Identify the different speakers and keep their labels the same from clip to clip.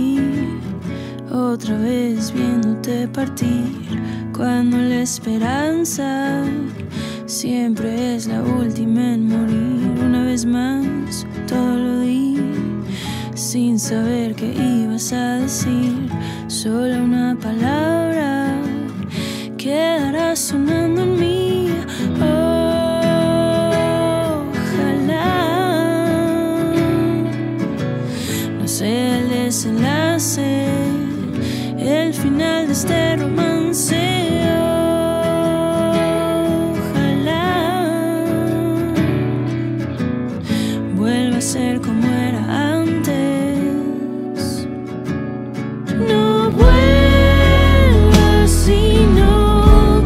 Speaker 1: aquí, otra vez viéndote partir, cuando la esperanza siempre es la última en morir. Una vez más todo lo di, sin saber qué ibas a decir. Solo una palabra quedará sonando en mí. Ojalá no sea el desenlace, el final de este romance. Vuelve a ser como era antes. No vuelvas si no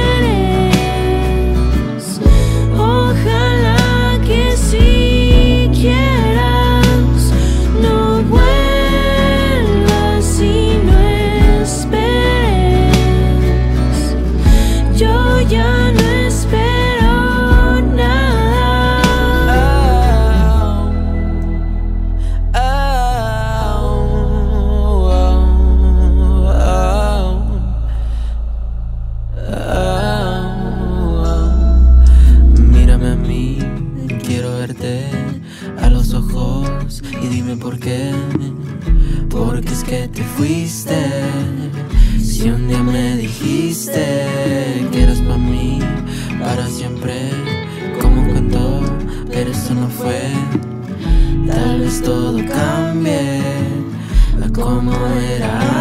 Speaker 1: quieres. Ojalá que si quieras. No vuelvas si no esperes. Yo ya no espero nada.
Speaker 2: Quiero verte a los ojos y dime por qué. Porque es que te fuiste. Si un día me dijiste que eras para mí, para siempre, como un cuento, pero eso no fue. Tal vez todo cambie a como era